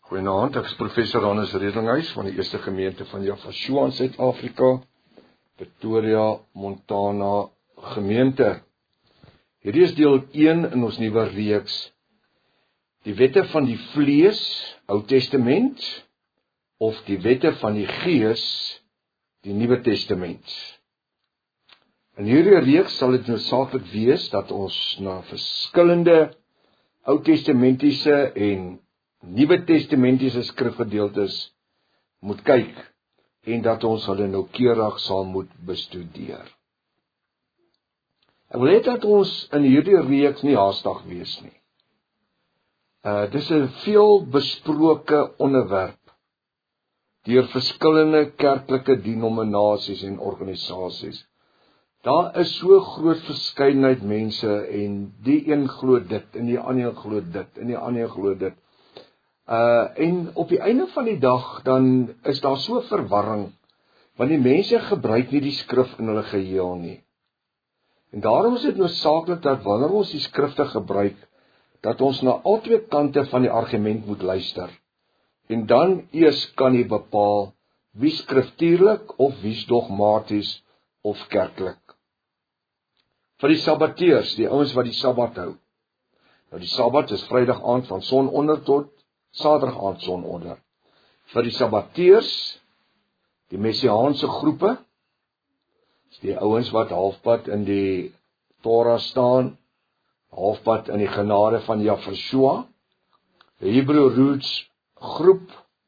Goeienaand, ek is professor Hannes Redlinghuis van die Eerste Gemeente van Yafashua in Suid-Afrika, Pretoria, Montana gemeente. Hierdie is deel 1 in ons nuwe reeks, die wette van die vlees, Ou Testament, of die wette van die Gees, die Nuwe Testament. In hierdie reeks sal dit noodsaaklik wees dat ons na verskillende Ou Testamentiese en Nuwe Testamentiese skrifgedeeltes moet kyk en dat ons hulle noukeurig sal moet bestudeer. Ek wil hê dat ons in hierdie reeks nie haastig wees nie. Dis 'n veel besproke onderwerp deur verskillende kerklike denominasies en organisasies. Daar is so groot verskeidenheid mense en die een glo dit en die ander glo dit en die ander glo dit. En op die einde van die dag dan is daar so verwarring, want die mense gebruik nie die skrif in hulle geheel nie. En daarom is dit noodsaaklik dat wanneer ons die skrifte gebruik, dat ons na albei kante van die argument moet luister. En dan eers kan jy bepaal wie skriftuurlik of wie dogmaties of kerklik. Vir die sabbateurs, die ouens wat die Sabbat hou. Nou die Sabbat is Vrydag aand van sononder tot Saterdag aand sononder. Vir die sabbateurs, die messiaanse groepe, is die ouens wat halfpad in die Torah staan, halfpad in die genade van Yafashua, die Hebrew Roots groep,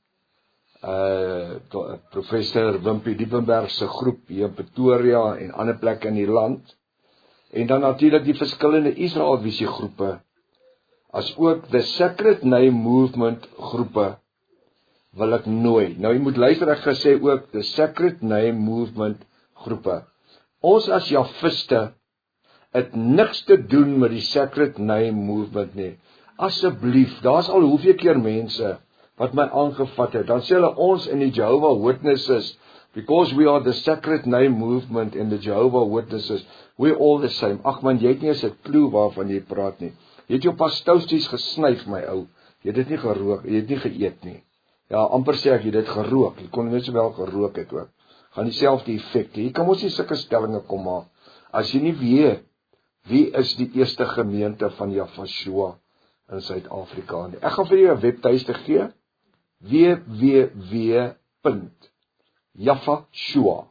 professor Wimpie Diepenberg se groep hier in Pretoria en ander plekke in die land, en dan natuurlik die verskillende Israelvisie groepe, as ook the Sacred Name Movement groepe, wil ek nooi. Nou jy moet luister, ek gesê ook the Sacred Name Movement groepe. Ons as Jafiste het niks te doen met die Sacred Name Movement nie. Asseblief, daar's al hoeveel keer mense wat my aangevat het, dan sê hulle ons in die Jehovah Witnesses, because we are the Sacred Name Movement and the Jehovah Witnesses, we're all the same. Ag man, jy het nie eens 'n klou waarvan jy praat nie. Jy het jou pastousties gesnyf, my ou. Jy het dit nie gerook, jy het nie geëet nie. Ja, amper sê ek jy het dit gerook. Jy kon net sowel gerook het ook. Gaan dieselfde effek. Jy kan mos nie sulke stellinge kom maak as jy nie weet wie is die eerste gemeente van Yafashua in Suid-Afrika nie. Ek gaan vir jou 'n webtuiste gee. www.Yafashua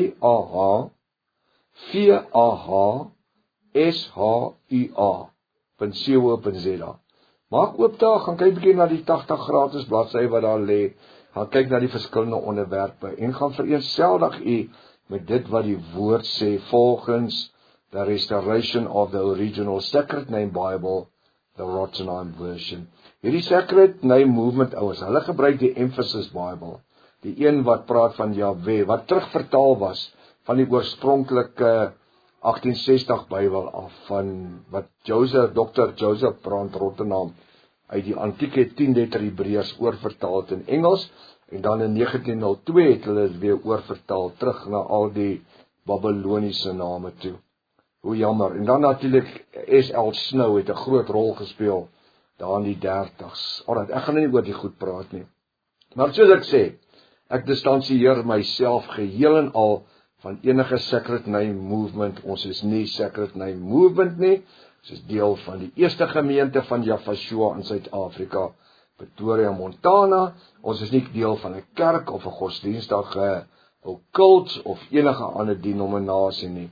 AAHVAHSHUA.co.za. Maak oop daar, gaan kyk bietjie na die 80 gratis bladsy wat daar lê. Gaan kyk na die verskillende onderwerpe en gaan vereenseldig u met dit wat die woord sê volgens the restoration of the original Sacred Name Bible, the Rottenheim version. Hierdie Sacred Name Movement ouers, hulle gebruik die Emphasis Bible, die een wat praat van Yahweh, wat terugvertaal was van die oorspronklike 1860 Bybel af, van wat Dr. Joseph Brand Rottenheim uit die antieke 10-letter Hebreërs oorvertaal het in Engels, en dan in 1902 het hulle dit weer oorvertaal terug na al die Babyloniese name toe. Hoe jammer. En dan natuurlik S.L. Snow het 'n groot rol gespeel daar in die 30s. Alright, ek gaan nie oor die goed praat nie. Maar soos ek sê, ek distansieer myself geheel en al van enige Sacred Name Movement. Ons is nie Sacred Name Movement nie. Ons is deel van die eerste gemeente van Yafashua in Suid-Afrika, Pretoria, Montana. Ons is nie deel van 'n kerk of 'n godsdienstige kult of enige ander denominasie nie.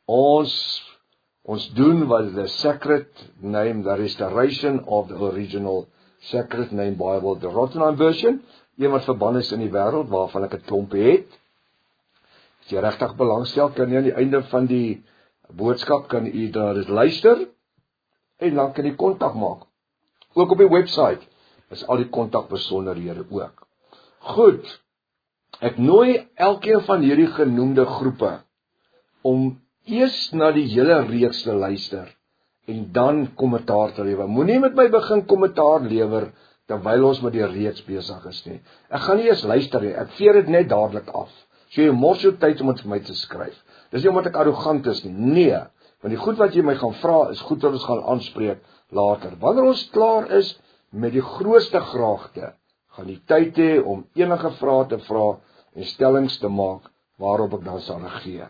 Ons doen wat the Sacred Name, the restoration of the original Sacred Name Bible, the Rottenheim version, een wat verband is in die wêreld, waarvan ek 'n klompie het. As jy regtig belangstel, kan jy aan die einde van die boodskap kan jy daar dit luister en dan kan jy kontak maak. Ook op die website is al die kontakbesonderhede ook. Goed, ek nooi elkeen van hierdie genoemde groepe om eers na die hele reeks te luister en dan kommentaar te lewer. Moenie met my begin kommentaar lewer terwyl ons met die reeks besig is nie. Ek gaan nie eers luister nie, ek veer dit net dadelik af. So jy mors jou tyd om dit vir my te skryf. Dis nie omdat ek arrogant is nie, nee, want die goed wat jy my gaan vra is goed wat ons gaan aanspreek later. Wanneer ons klaar is met die grootste graagte, gaan die tyd hê om enige vrae te vra en stellings te maak waarop ek dan sal reageer.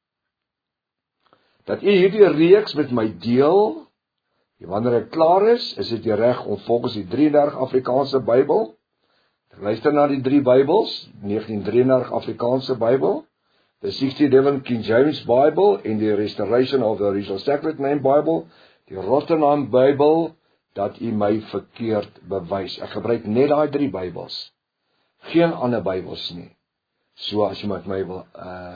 Dat u hierdie reeks met my deel, en wanneer ek klaar is dit reg om volgens die 33 Afrikaanse Bybel, luister na die 3 Bybels, 1933 Afrikaanse Bybel, the 67 King James Bible en die Restoration of the Original Sacred Name Bible, die Rotherham Bybel, dat u my verkeerd bewys. Ek gebruik net daai 3 Bybels, geen ander Bybels nie. So as jy met my wil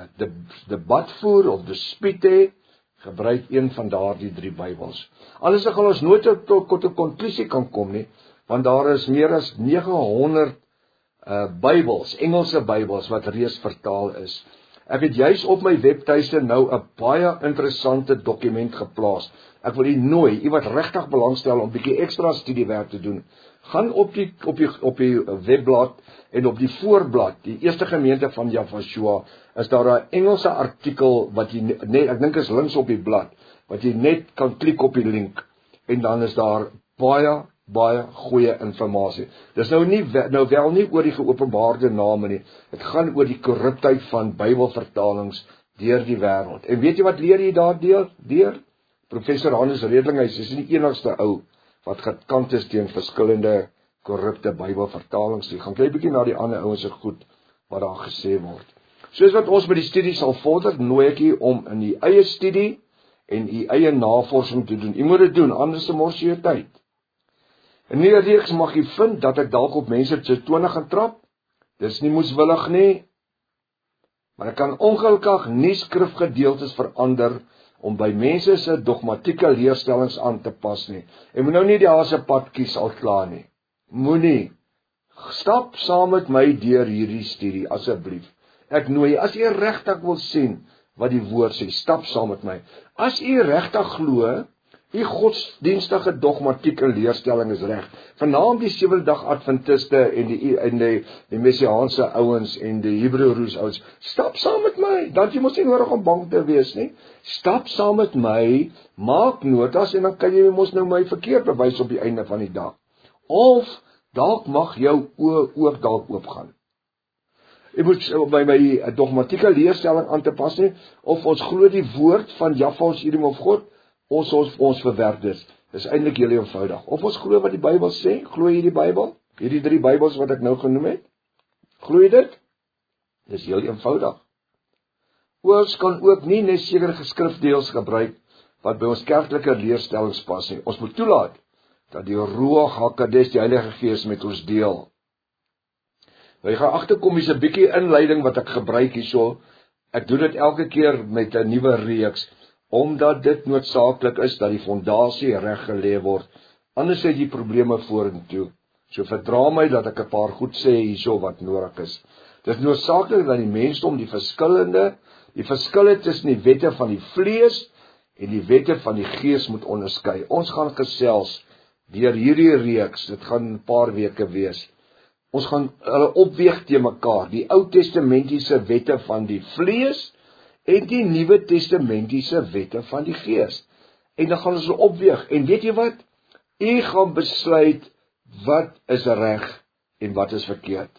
debat voer of dispute hê, gebruik een van daardie 3 Bybels. Anders gaan ons nooit tot 'n konklusie kan kom nie, want daar is meer as 900 Bybels, Engelse Bybels wat reeds vertaal is. Ek het juis op my webtuiste nou 'n baie interessante dokument geplaas. Ek wil u nooi, u wat regtig belangstel om 'n bietjie ekstra studiewerk te doen, gaan op die webblad en op die voorblad, die eerste gemeente van Joshua, is daar 'n Engelse artikel wat jy net, ek dink is links op die blad, wat jy net kan klik op die link en dan is daar baie goeie inligting. Dis nou wel nie oor die geopenbaarde name nie. Dit gaan oor die korruptheid van Bybelvertalings deur die wêreld. En weet jy wat leer jy daardeur? Professor Hannes Redlinghuis is nie die enigste ou wat gekant is teen verskillende korrupte Bybelvertalings nie. Gaan kyk 'n bietjie na die ander ouens se goed wat daar gesê word. Soos wat ons met die studie sal vorder, nooi ek u om in u eie studie en u eie navorsing te doen. U moet dit doen, anders mors jy jou tyd. In die reeks mag jy vind dat ek dalk op mense se tone gaan trap. Dis nie moeswillig nie, maar ek kan ongelukkig nie skrifgedeeltes verander om by mense se dogmatieke leerstellings aan te pas nie. En moet nou nie die haase pad kies al klaar nie. Moenie. Stap saam met my deur hierdie studie asseblief. Ek nooi, as jy regtig wil sien wat die woord sê, stap saam met my. As jy regtig glo, die godsdienstige dogmatiek en leerstelling is reg. Vernaam die 7-dag Adventiste en die Messiaanse ouens en die Hebreëse ouens. Stap saam met my. Dan jy mos nie nodig om bang te wees nie. Stap saam met my, maak notas en dan kan jy mos nou my verkeerd bewys op die einde van die dag. Of dalk mag jou oë ook dalk oopgaan. Jy moet by my dogmatieke leerstelling aan te pas nie, of ons glo die woord van Jahwe ons Elohim of God, ons verwerp dit. Dis eintlik heel eenvoudig. Of ons glo wat die Bybel sê, glo jy die Bybel? Hierdie 3 Bybels wat ek nou genoem het? Glo jy dit? Dis heel eenvoudig. Ons kan ook nie net sekere geskrifdeels gebruik wat by ons kerklike leerstellings pas nie. Ons moet toelaat dat die Ruach HaKodesh, die Heilige Gees, met ons deel. Nou, jy gaan agterkom, hier's 'n bietjie inleiding wat ek gebruik hierso. Ek doen dit elke keer met 'n nuwe reeks, omdat dit noodsaaklik is dat die fondasie reg gelê word. Anders het jy probleme vorentoe. So verdra my dat ek 'n paar goed sê hierso wat nodig is. Dit is noodsaaklik dat die mensdom die verskille tussen die wette van die vlees en die wette van die gees moet onderskei. Ons gaan gesels deur hierdie reeks, dit gaan 'n paar weke wees. Ons gaan hulle opweeg te mekaar, die Ou Testamentiese wette van die vlees en die Nuwe Testamentiese wette van die gees. En dan gaan ons hulle opweeg. En weet jy wat? U gaan besluit wat is reg en wat is verkeerd.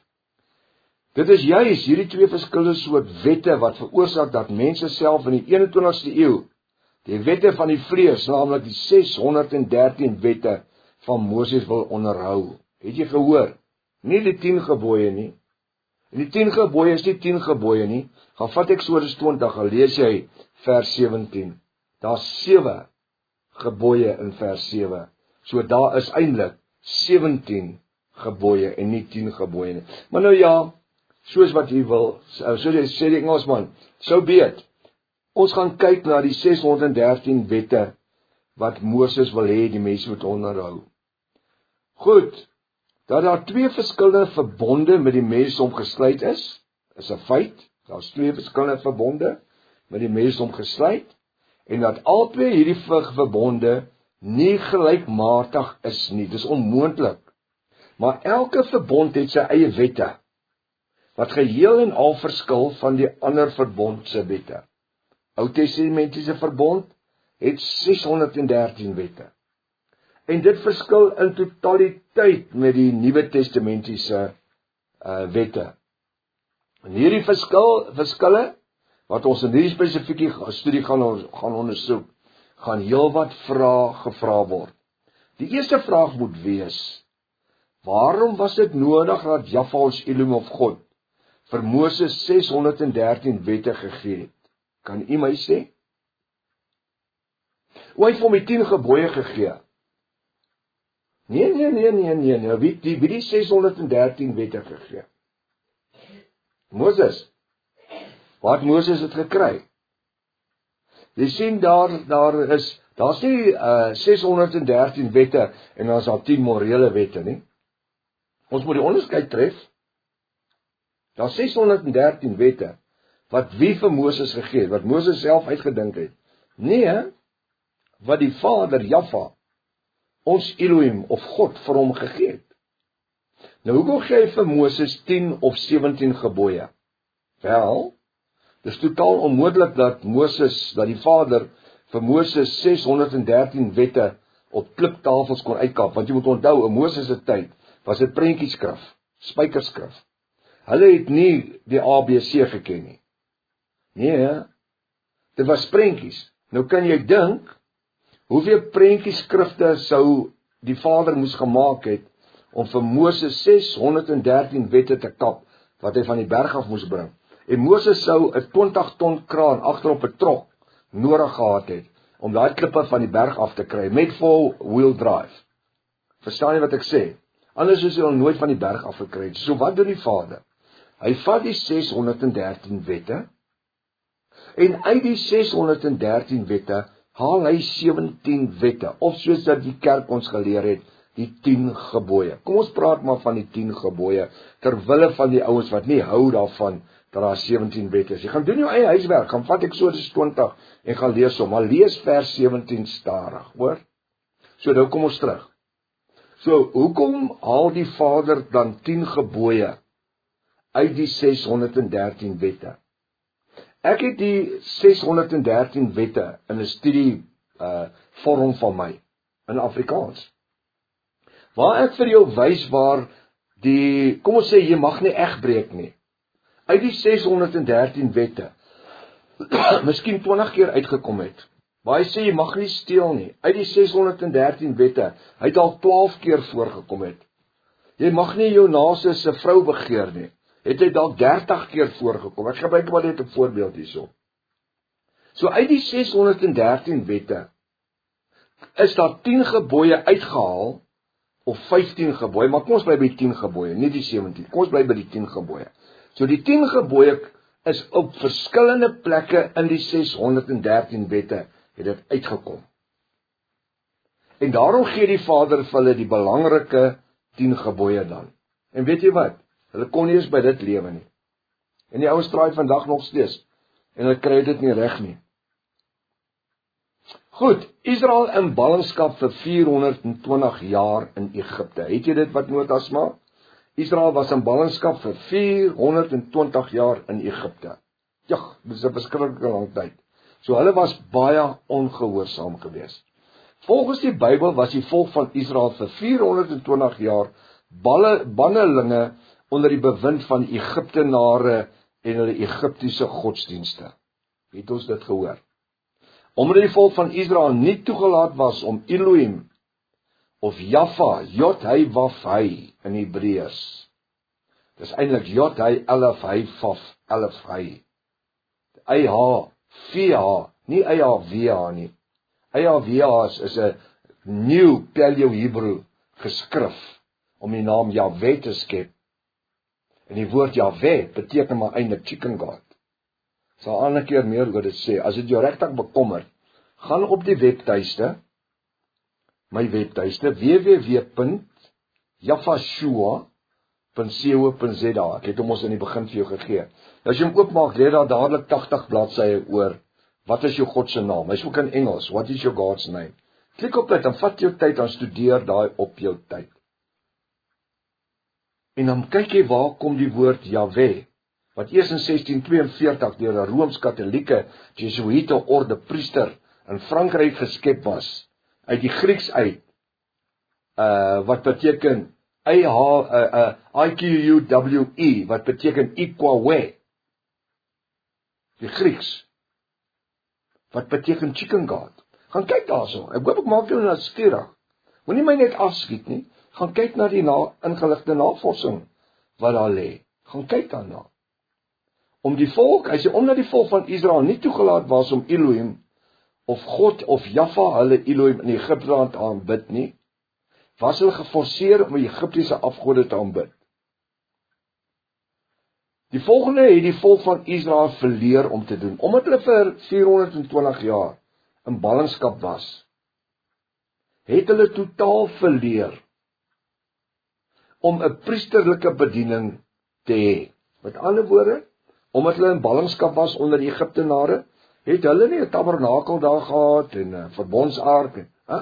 Dit is juis hierdie 2 verskillende soort wette wat veroorsaak dat mense self in die 21ste eeu die wette van die vlees, naamlik die 613 wette van Moses wil onderhou. Het jy gehoor? Nie die 10 gebooie nie. En die 10 gebooie is nie 10 gebooie nie. Gaan vat Eksodus 20, gaan lees jy vers 17. Daar's 7 gebooie in vers 7. So daar is eintlik 17 gebooie en nie 10 gebooie nie. Maar nou ja, soos wat jy wil, so sê die Engelsman, so be it. Ons gaan kyk na die 613 wette wat Moses wil hê die mense moet onderhou. Goed. Dat daar 2 verskillende verbonde met die mensdom gesluit is 'n feit. Daar's 2 verskillende verbonde met die mensdom gesluit en dat albei hierdie verbonde nie gelykmatig is nie. Dis onmoontlik. Maar elke verbond het sy eie wette wat geheel en al verskil van die ander verbond se wette. Ou Testamentiese verbond het 613 wette. En dit verskil in totaliteit met die Nuwe Testamentiese wette. En hierdie verskille, wat ons in hierdie spesifieke studie gaan ondersoek, gaan heelwat vrae gevra word. Die eerste vraag moet wees, waarom was dit nodig dat Jahwe ons Elohim of God vir Moses 613 wette gegee het? Kan u my sê? Hy het vir hom die 10 gebooie gegee. Nee, wie die 613 wette gegee? Moses. Waar het Moses het gekry? Jy sien daar's nie 613 wette en dan is daar 10 morele wette nie. Ons moet die onderskeid tref. Daar's 613 wette wat wie vir Moses gegee het, wat Moses self uitgedink het. Nee, wat die Vader Jahwe, ons Elohim of God vir hom gegee het. Nou hoekom gee hy vir Moses 10 of 17 gebooie? Wel, dis totaal onmoontlik dat die Vader vir Moses 613 wette op kliptafels kon uitkap, want jy moet onthou, in Moses se tyd was dit prentjieskrif, spykerskrif. Hulle het nie die ABC geken nie. Nee, dit was prentjies. Nou kan jy dink, hoeveel prentjieskrifte sou die Vader moes gemaak het om vir Moses 613 wette te kap, wat hy van die berg af moes bring. En Moses sou 'n 20 ton kraan agterop 'n trok nodig gehad het, om daai klippe van die berg af te kry, met four-wheel drive. Verstaan jy wat ek sê? Anders is hy al nooit van die berg af gekry. So wat doen die Vader? Hy vat die 613 wette, en uit die 613 wette, haal hy 17 wette, of soos dat die kerk ons geleer het, die 10 gebooie. Kom ons praat maar van die 10 gebooie, terwille van die ouens wat nie hou daarvan, dat daar 17 wette is. Jy gaan doen jou eie huiswerk, gaan vat Eksodus 20 en gaan lees hom, maar lees vers 17 stadig, hoor? So nou kom ons terug. So, hoekom haal die Vader dan 10 gebooie uit die 613 wette? Ek het die 613 wette in 'n studie vorm van my, in Afrikaans. Waar ek vir jou wys waar kom ons sê, jy mag nie egbreek nie. Uit die 613 wette, miskien 20 keer uitgekom het, waar hy sê, jy mag nie steel nie. Uit die 613 wette, hy dalk 12 keer voorgekom het. Jy mag nie jou naaste se vrou begeer nie. Het hy dalk 30 keer voorgekom. Ek gebruik maar net 'n voorbeeld hierso. So uit die 613 wette, is daar 10 gebooie uitgehaal, of 15 gebooie, maar kom ons bly by die 10 gebooie, nie die 17, kom ons bly by die 10 gebooie. So die 10 gebooie is op verskillende plekke in die 613 wette, het dit uitgekom. En daarom gee die Vader vir hulle die belangrike 10 gebooie dan. En weet jy wat? Hulle kon nie eens by dit lewe nie. En die ouens draai vandag nog steeds, en hulle kry dit nie reg nie. Goed, Israel in ballingskap vir 420 jaar in Egipte. Het jy dit wat notas maak? Israel was in ballingskap vir 420 jaar in Egipte. Ja, dit is 'n verskriklike lang tyd. So hulle was baie ongehoorsaam geweest. Volgens die Bybel was die volk van Israel vir 420 jaar bannelinge onder die bewind van Egiptenare en hulle Egiptiese godsdienste. Het ons dit gehoor? Omdat die volk van Israel nie toegelaat was om Elohim of Jahwe, Jod-Hei-Waf-Hei in Hebreëus. Dis eintlik Jod-Hei-Elef-Hei-Vaf, Elef-Hei. EH-VH, nie EH-WH nie. EH-WH is 'n New Paleo-Hebrew geskrif om die naam Jahwe te skep. En die woord Jahwe beteken maar eintlik chicken god. Sal ander keer meer oor dit sê. As dit jou regtig bekommer, gaan op die webtuiste, my webtuiste, www.jafashua.co.za. Ek het hom ons in die begin vir jou gegee. As jy hom oopmaak, lê daar dadelik 80 bladsye oor, wat is jou God se naam? Hy's ook in Engels, what is your God's name? Klik op dit, dan vat jou tyd, dan studeer daai op jou tyd. En dan kyk jy waar kom die woord Jahwe, wat eers in 1642 deur 'n Rooms-Katolieke Jesuïte orde priester in Frankryk geskep was, uit die Grieks uit, wat beteken IQUWE, wat beteken Ikwawe, die Grieks, wat beteken chicken god. Gaan kyk daarso, ek hoop ek maak jou nuuskierig. Moenie my net afskiet nie, gaan kyk na die ingeligte navorsing wat daar lê. Gaan kyk daarna. Hy sê, omdat die volk van Israel nie toegelaat was om Elohim, of God, of Jaffa, hulle Elohim in Egipte land aanbid nie, was hulle geforseer om die Egiptiese afgode te aanbid. Die volgende het die volk van Israel verleer om te doen, omdat hulle vir 420 jaar in ballingskap was, het hulle totaal verleer om 'n priesterlike bediening te hê. Met ander woorde, omdat hulle in ballingskap was onder die Egiptenare, het hulle nie 'n tabernakel daar gehad en 'n verbondsark.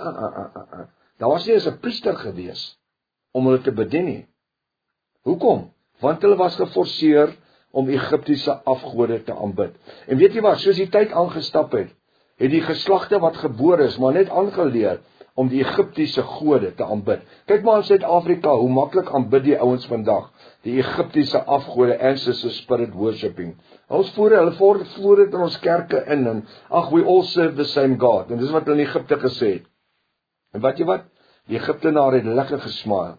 Daar was nie eens 'n priester gewees om hulle te bedien nie. Hoekom? Want hulle was geforseer om Egiptiese afgode te aanbid. En weet jy wat, soos die tyd aangestap het die geslagte wat gebore is, maar net aangeleer om die Egiptiese gode te aanbid. Kyk maar in Suid-Afrika, hoe maklik aanbid die ouens vandag die Egiptiese afgode, ancestor spirit worshipping. Hulle voer dit in ons kerke in, en we all serve the same God, en dis wat hulle in Egipte gesê het. En weet jy wat? Die Egiptenare het lekker gesmaak.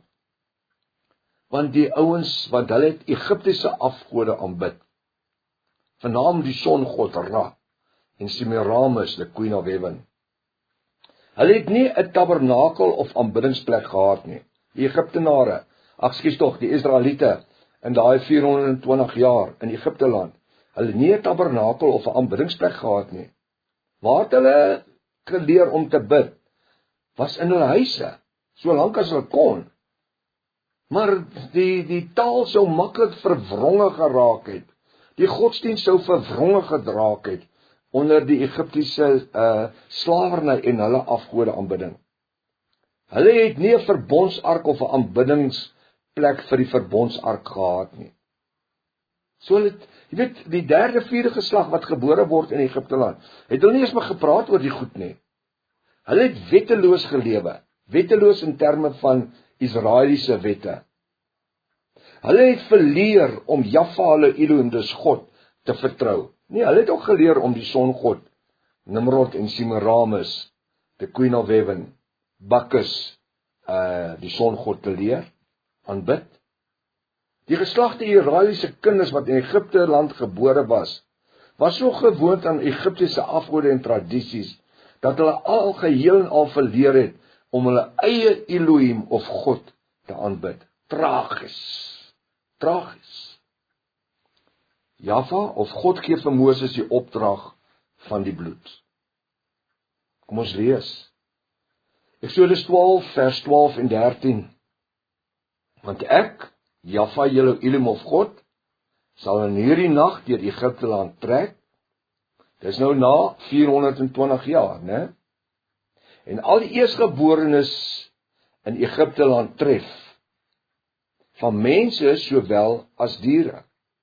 Want hulle het Egiptiese afgode aanbid. Vernaam die songod Ra, en Semiramis, the queen of heaven. Hulle het nie 'n tabernakel of aanbiddingsplek gehad nie. Die Egiptenare, die Israeliete, in daai 420 jaar in Egipte land, hulle het nie 'n tabernakel of 'n aanbiddingsplek gehad nie. Waar het hulle geleer om te bid? Was in hulle huise, so lank as hulle kon. Maar die taal sou maklik verwronge geraak het. Die godsdienst sou verwronge geraak het onder die Egiptiese slawerny en hulle afgode aanbidding. Hulle het nie 'n verbondsark of 'n aanbiddingsplek vir die verbondsark gehad nie. So jy weet, die 3de, 4de geslag wat gebore word in Egipte land, het hulle nie eens maar gepraat oor die goed nie. Hulle het wetteloos gelewe, wetteloos in terme van Israeliese wette. Hulle het verleer om Jaffa, hulle Elohim, dus God, te vertrou. Nee, hulle het ook geleer om die songod, Nimrod en Semiramis, the queen of heaven, Bacchus, die songod te leer, aanbid. Die geslagte Israeliese kinders wat in Egipte land gebore was so gewoond aan Egiptiese afgode en tradisies, dat hulle al geheel en al verleer het om hulle eie Elohim of God te aanbid. Tragies. Jaffa of God gee vir Moses die opdrag van die bloed. Kom ons lees. Eksodus 12 vers 12 en 13. Want ek, Jaffa, julle Elohim of God, sal in hierdie nag deur Egipte land trek. Dis nou na 420 jaar, né? En al die eersgeborenes in Egipte land tref, van mense sowel as diere.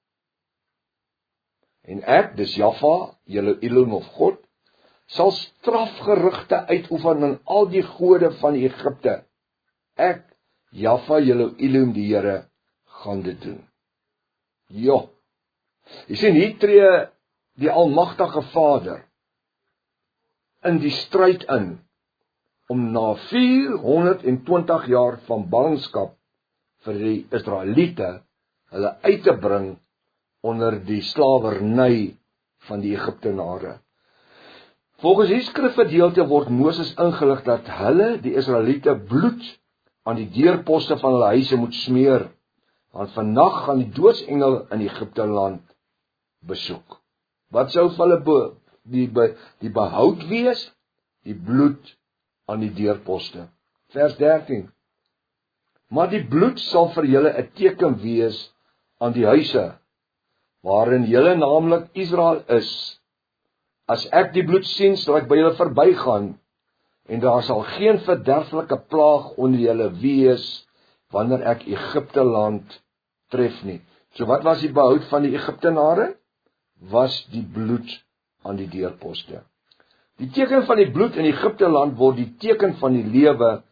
En ek, dis Jaffa, julle Elohim of God, sal strafgerigte uitoefen aan al die gode van Egipte. Ek, Jaffa, julle Elohim, die Here, gaan dit doen. Ja, jy sien, hier tree die almagtige Vader in die stryd in, om na 420 jaar van ballingskap vir die Israeliete hulle uit te bring onder die slawerny van die Egiptenare. Volgens die skrifgedeelte word Moses ingelig dat hulle, die Israeliete, bloed aan die deurposte van hulle huise moet smeer, want vannag gaan die doodsengel in Egipte land besoek. Wat sou vir hulle die behoud wees? Die bloed aan die deurposte. Vers 13. Maar die bloed sal vir julle 'n teken wees aan die huise, waarin julle naamlik Israel is. As ek die bloed sien, sal ek by julle verbygaan, en daar sal geen verderflike plaag onder julle wees, wanneer ek Egipte land tref nie. So wat was die behoud van die Egiptenare? Was die bloed aan die deurposte. Die teken van die bloed in Egipte land word die teken van die lewe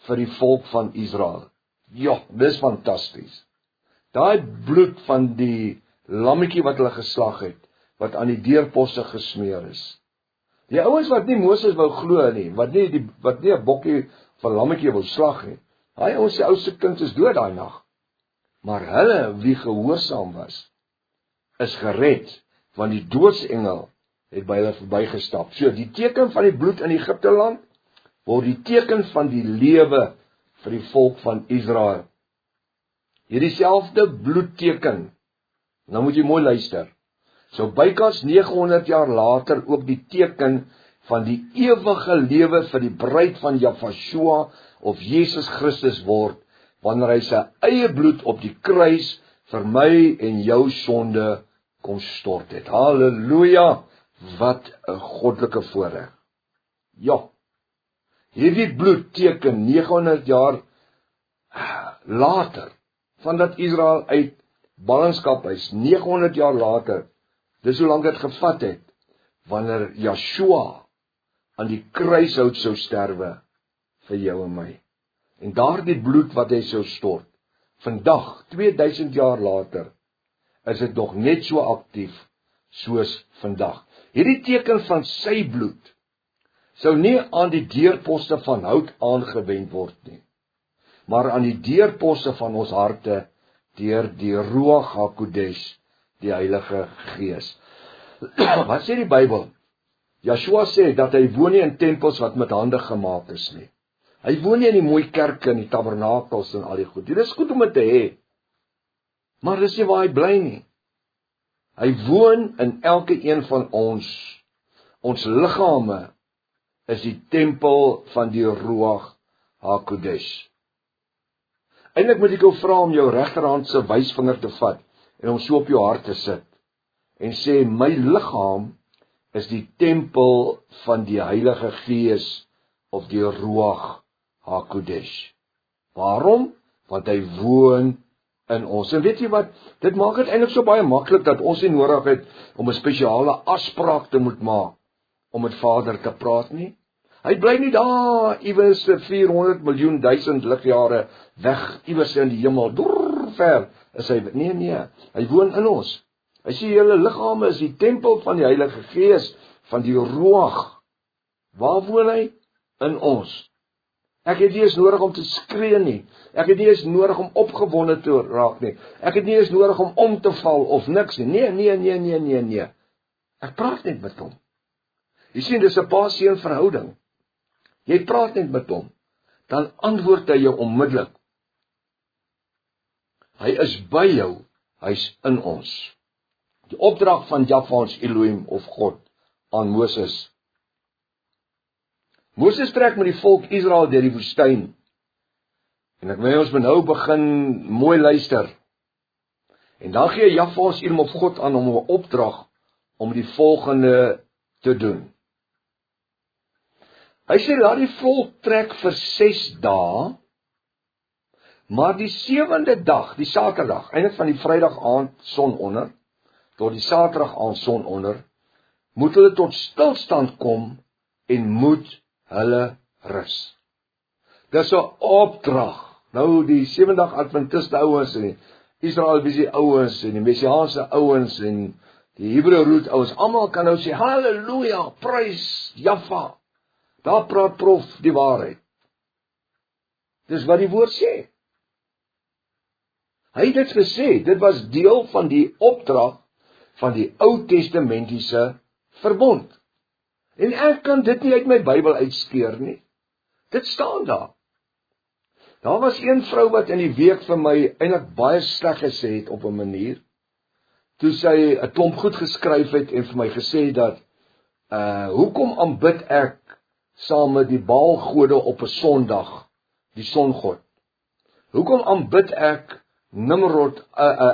vir die volk van Israel. Ja, dis fantasties. Daai bloed van die lammetjie wat hulle geslag het, wat aan die deurposte gesmeer is. Die ouens wat nie Moses wou glo nie, wat nie 'n bokkie of 'n lammetjie wou slag nie. Daai ouens se oudste kind is dood daai nag. Maar hulle wie gehoorsaam was, is gered, want die doodsengel het by hulle verbygestap. So die teken van die bloed in Egipte land word die teken van die lewe vir die volk van Israel. Hierdie selfde bloedteken, nou moet jy mooi luister, so bykans 900 jaar later ook die teken van die ewige lewe vir die bruid van Jahshua of Jesus Christus word, wanneer hy sy eie bloed op die kruis vir my en jou sonde kom stort het. Halleluja, wat 'n goddelike voorreg. Ja, hierdie bloed teken 900 jaar later, vandat Israel uit ballingskap is, 900 jaar later, dis hoe lank dit gevat het, wanneer Yeshua aan die kruishout sou sterwe vir jou en my. En daardie bloed wat hy sou stort, vandag, 2000 jaar later, is dit nog net so aktief soos vandag. Hierdie teken van sy bloed sou nie aan die deurposte van hout aangewend word nie, maar aan die deurposte van ons harte deur die Ruach HaKodesh, die Heilige Gees. Wat sê die Bybel? Yeshua sê dat hy woon nie in tempels wat met hande gemaak is nie. Hy woon nie in die mooi kerke en die tabernakels en al die goed. Dit is goed om dit te hê, maar dis nie waar hy bly nie. Hy woon in elke een van ons. Ons liggame is die tempel van die Ruach HaKodesh. Eintlik moet ek jou vra om jou regterhand se wysvinger te vat en hom so op jou hart te sit en sê, my liggaam is die tempel van die Heilige Gees of die Ruach HaKodesh. Waarom? Want hy woon in ons. En weet jy wat? Dit maak dit eintlik so baie maklik dat ons nie nodig het om 'n spesiale afspraak te moet maak om met Vader te praat nie. Hy bly nie daar iewers 400 miljoen duisend ligjare weg iewers in die hemel. Ver is hy. Nee, hy woon in ons. Hy sê julle liggame is die tempel van die Heilige Gees, van die Ruach. Waar woon hy? In ons. Ek het nie eens nodig om te skree nie. Ek het nie eens nodig om opgewonde te raak nie. Ek het nie eens nodig om te val of niks nie. Nee. Ek praat net met hom. Jy sien, dis 'n pa-seun verhouding. Jy praat net met hom, dan antwoord hy jou onmiddellik. Hy is by jou, hy's in ons. Die opdrag van Jahwe ons Elohim of God aan Moses. Moses trek met die volk Israel deur die woestyn. En ek wil ons nou begin mooi luister. En dan gee Jahwe ons Elohim of God aan hom 'n opdrag om die volgende te doen. Hy sê laat die volk trek vir 6 dae, maar die 7de dag, die Saterdag, eintlik van die Vrydag aand sononder tot die Saterdag aand sononder, moet hulle tot stilstand kom en moet hulle rus. Dis 'n opdrag. Nou die 7-dag Adventiste ouens en die Israeliese ouens en die Messiaanse ouens en die Hebreë root ouens, almal kan nou sê halleluja, prys Jahwe. Daar praat prof die waarheid. Dis wat die woord sê. Hy het dit gesê, dit was deel van die opdrag van die Ou Testamentiese verbond. En ek kan dit nie uit my Bybel uitskeur nie. Dit staan daar. Daar was een vrou wat in die week vir my eintlik baie sleg gesê het op 'n manier. Toe sy 'n klomp goed geskryf het en vir my gesê dat hoekom aanbid ek saam met die Baalgode op 'n Sondag, die songod? Hoekom aanbid ek Nimrod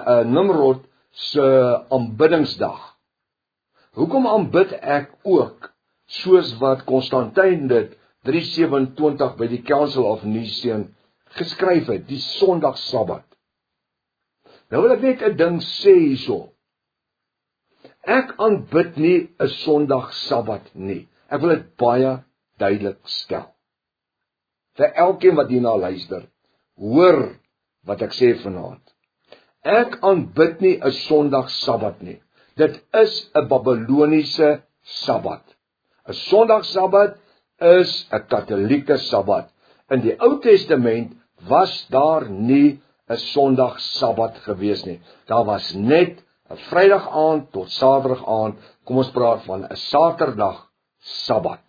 se aanbiddingsdag? Hoekom aanbid ek ook soos wat Konstantin dit 327 by die Council of Nicene geskryf het, die Sondag Sabbat? Nou wil ek net 'n ding sê hierso. Ek aanbid nie 'n Sondag Sabbat nie. Ek wil dit baie duidelik stel. vir elkeen wat hierna luister. Hoor wat ek sê vanaand. Ek aanbid nie 'n Sondag Sabbat nie. Dit is 'n Babiloniese Sabbat. 'n Sondag Sabbat is 'n Katolieke Sabbat. In die Ou Testament was daar nie 'n Sondag Sabbat gewees nie. Daar was net 'n Vrydag aand tot Saterdag aand, kom ons praat van 'n Saterdag Sabbat.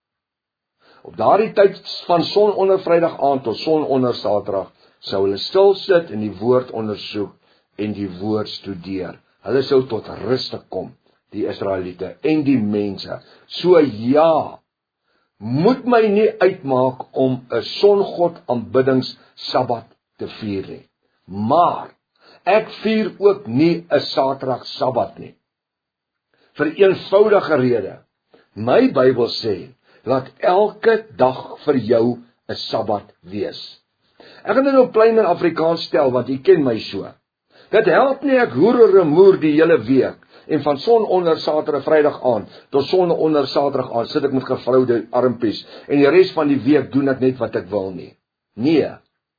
Op daardie tyd van son onder Vrydag aand tot son onder Saterdag, sou hulle stil sit en die woord ondersoek en die woord studeer. Hulle sou tot rus kom, die Israeliete en die mense. So ja, moet my nie uitmaak om 'n songod aanbiddings Sabbat te vier nie. Maar ek vier ook nie 'n Saterdag Sabbat nie. Vir eenvoudige rede. My Bybel sê, laat elke dag vir jou 'n Sabbat wees. Ek gaan dit nou plain in Afrikaans stel, want jy ken my so. Dit help nie ek hoer en moer die hele week, en van son onder Saterdag Vrydag aand, tot son onder Saterdag aand, sit ek met gevoude armpies, en die res van die week doen ek net wat ek wil nie. Nee.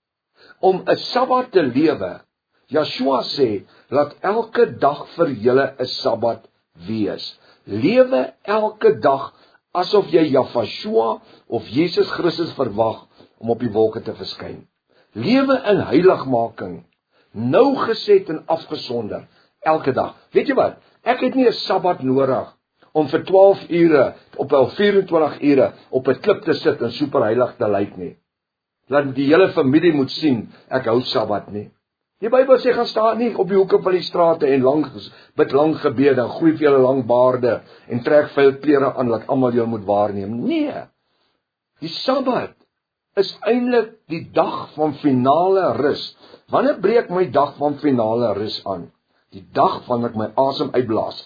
Om 'n Sabbat te lewe, Joshua sê, laat elke dag vir julle 'n Sabbat wees. Lewe elke dag asof jy Yahshua of Jesus Christus verwag om op die wolke te verskyn. Lewe in heiligmaking, nou geset en afgesonder, elke dag. Weet jy wat? Ek het nie 'n Sabbat nodig om vir 12 ure, op 24 ure, op 'n klip te sit en superheilig te lyk nie. Laat die hele familie moet sien, ek hou Sabbat nie. Die Bybel sê, gaan staan nie op die hoeke van die strate en bid lang gebede, en groei vir julle lang baarde, en trek vuil klere aan, laat almal julle moet waarneem. Nee, die Sabbat is eintlik die dag van finale rus. Wanneer breek my dag van finale rus aan? Die dag wanneer ek my asem uitblaas.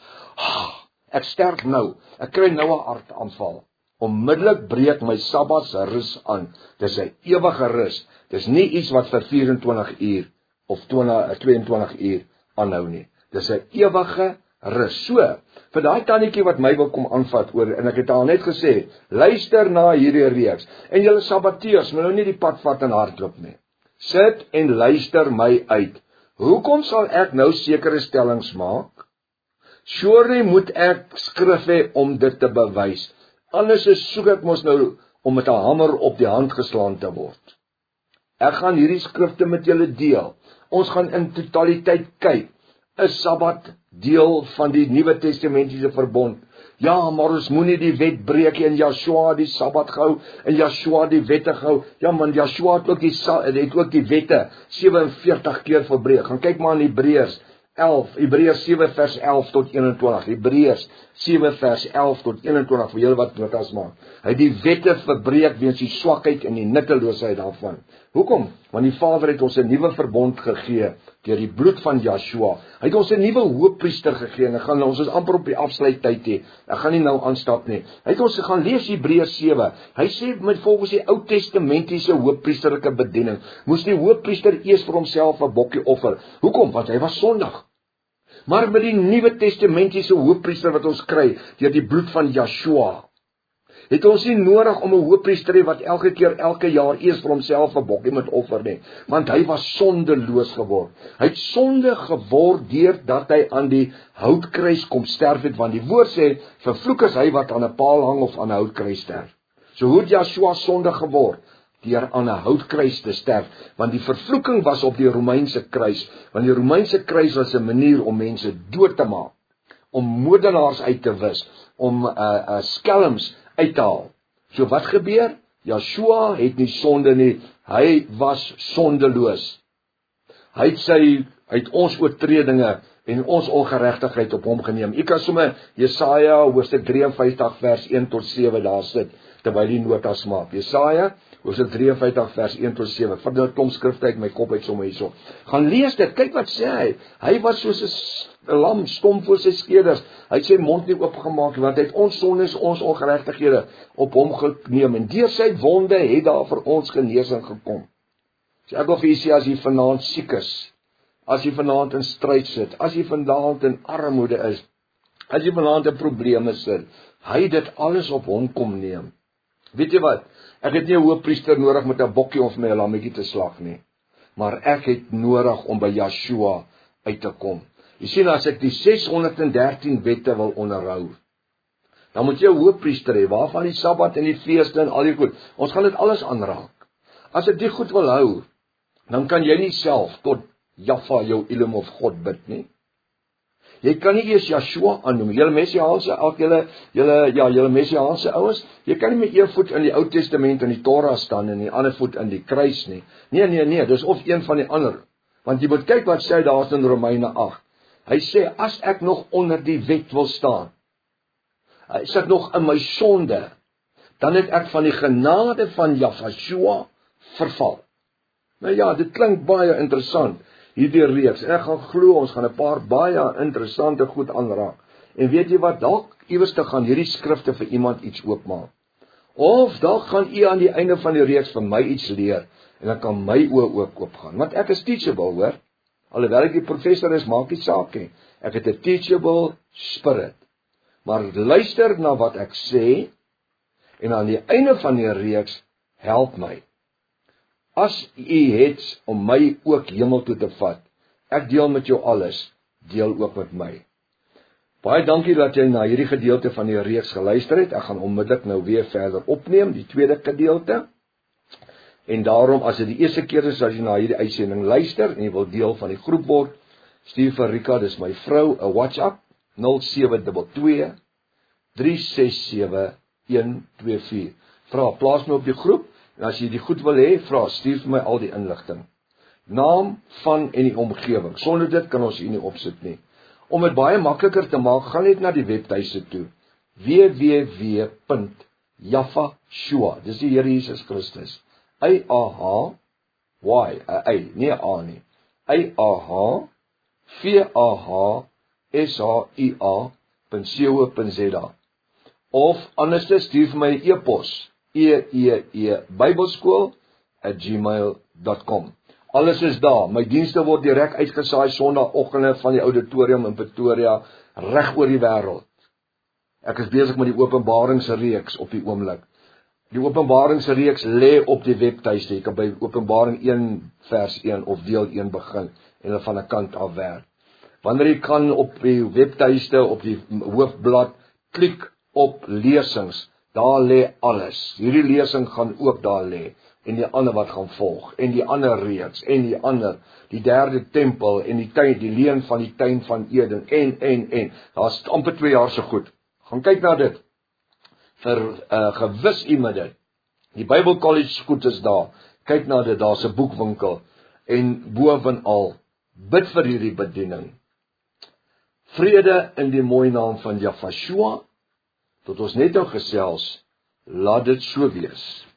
Ek sterf nou, ek kry nou 'n hartaanval. Onmiddellik breek my Sabbat se rus aan. Dis 'n ewige rus. Dis nie iets wat vir 24 uur of 22 uur aanhou nie. Dis 'n ewige rus. So, vir daai tannetjie wat my wil kom aanvat oor, en ek het al net gesê, luister na hierdie reeks, en julle sabbateurs, moet nou nie die pad vat en hardloop nie. Sit en luister my uit. Hoekom sal ek nou sekere stellings maak? Surely moet ek skrif hê om dit te bewys. Anders soek ek mos nou om met 'n hamer op die hand geslaan te word. Ek gaan hierdie skrifte met julle deel. Ons gaan in totaliteit kyk. Is Sabbat deel van die Nuwe Testamentiese verbond? Ja, maar ons moenie die wet breek en Joshua die Sabbat gehou en Joshua die wette gehou. Ja, man, Joshua het ook die wette 47 keer verbreek. Gaan kyk maar in Hebreërs 7 vers 11 tot 21. Hebreërs 7 vers 11 tot 21 vir julle wat notas maak. Hy het die wette verbreek weens die swakheid en die nutteloosheid daarvan. Hoekom? Want die Vader het ons 'n nuwe verbond gegee deur die bloed van Joshua. Hy het ons 'n nuwe hoofpriester gegee, en ons is amper op die afsluittyd hier. Ek gaan nie nou aanstap nie. Hy het ons gaan lees Hebreërs 7. Hy sê met volgens die Ou Testamentiese hoofpriesterlike bediening, moes die hoofpriester eers vir homself 'n bokkie offer. Hoekom? Want hy was sondig. Maar met die Nuwe Testamentiese hoofpriester wat ons kry deur die bloed van Joshua, het ons nie nodig om 'n hoofpriester wat elke jaar eers vir homself 'n bokkie moet offer nie, want hy was sondeloos geword. Hy het sonde geword deurdat hy aan die houtkruis kom sterf het, want die woord sê, vervloek is hy wat aan 'n paal hang of aan 'n houtkruis sterf. So hoe het Joshua sonde geword? Deur aan 'n houtkruis te sterf, want die vervloeking was op die Romeinse kruis, want die Romeinse kruis was 'n manier om mense dood te maak, om moordenaars uit te wis, om skelms uit te haal. So wat gebeur? Joshua het nie sonde nie, hy was sondeloos. Hy het ons oortredinge en ons ongeregtigheid op hom geneem. U kan sommer Jesaja hoofstuk 53 vers 1 tot 7 daar sit, terwyl die notas maak. Jesaja hoofstuk 53 vers 1 tot 7. Vat nou 'n klomp skrifte uit my kop uit sommer hierso. Gaan lees dit, kyk wat sê hy. Hy was soos 'n lam, stom voor sy skeders. Hy het sy mond nie oopgemaak, want hy het ons sondes, ons ongeregtighede op hom geneem, en deur sy wonde het daar vir ons genesing gekom. So ek wil vir u sê, as jy vanaand siek is, as jy vanaand in stryd sit, as jy vanaand in armoede is, as jy vanaand in probleme sit, hy het dit alles op hom kom neem. Weet jy wat? Ek het nie 'n hoofpriester nodig met 'n bokkie of my 'n lammetjie te slag nie. Maar ek het nodig om by Yeshua uit te kom. Jy sien, as ek die 613 wette wil onderhou, dan moet jy 'n hoofpriester hê, waarvan die Sabbat en die feeste en al die goed. Ons gaan dit alles aanraak. As ek die goed wil hou, dan kan jy nie self tot Jaffa jou Elohim of God bid nie. Jy kan nie eers Yeshua aannoem. Julle Messiaanse ouens, jy kan nie met een voet in die Ou Testament in die Torah staan en die ander voet in die kruis nie. Nee, dis of een van die ander. Want jy moet kyk wat sê daar in Romeine 8. Hy sê, as ek nog onder die wet wil staan, as ek nog in my sonde, dan het ek van die genade van Yeshua verval. Nou ja, dit klink baie interessant, hierdie reeks. En ek gaan glo, ons gaan 'n paar baie interessante goed aanraak. En weet jy wat, dalk iewers te gaan hierdie skrifte vir iemand iets oopmaak. Of dalk gaan u aan die einde van die reeks vir my iets leer, en dan kan my oë ook oopgaan. Want ek is teachable, hoor. Alhoewel ek die professor is, maak nie saak nie. Ek het 'n teachable spirit. Maar luister na wat ek sê, en aan die einde van die reeks, help my. As u het om my ook hemel toe te vat, ek deel met jou alles, deel ook met my. Baie dankie dat jy na hierdie gedeelte van die reeks geluister het. Ek gaan onmiddellik nou weer verder opneem, die tweede gedeelte. En daarom, as dit die eerste keer is as jy na hierdie uitsending luister, en jy wil deel van die groep word, stuur vir Rika, dis my vrou, 'n WhatsApp, 0722 367 124. Vra, plaas my op die groep, en as jy die goed wil hê, vra, stuur vir my al die inligting. Naam, van en die omgewing. Sonder dit kan ons hier nie opsit nie. Om dit baie makliker te maak, gaan net na die webtuiste toe. www.Yahshua. Dis die Here Jesus Christus. A-H-Y, nie A nie. A-H-V-A-H-S-H-I-A.co.za. Of anders stuur vir my 'n e-pos. Bybelskool@gmail.com. Alles is daar. My dienste word direk uitgesaai Sondagoggende van die auditorium in Pretoria reg oor die wêreld. Ek is besig met die Openbaringsreeks op die oomblik. Die Openbaringsreeks lê op die webtuiste. Jy kan by Openbaring 1 vers 1 of deel 1 begin en hulle van 'n kant af werk. Wanneer jy kan op die webtuiste op die hoofblad klik op lesings, daar lê alles. Hierdie lesing gaan ook daar lê. En die ander wat gaan volg, en die ander reeks, en die ander, die derde tempel, en die tuin, die leen van die tuin van Eden, en. Daar's amper 2 jaar so goed. Gaan kyk na dit. Gewis u met dit. Die Bible College goed is daar. Kyk na dit, daar's 'n boekwinkel. En bovenal, bid vir hierdie bediening. Vrede in die mooi naam van Yahshua, tot ons net nou gesels, laat dit so wees.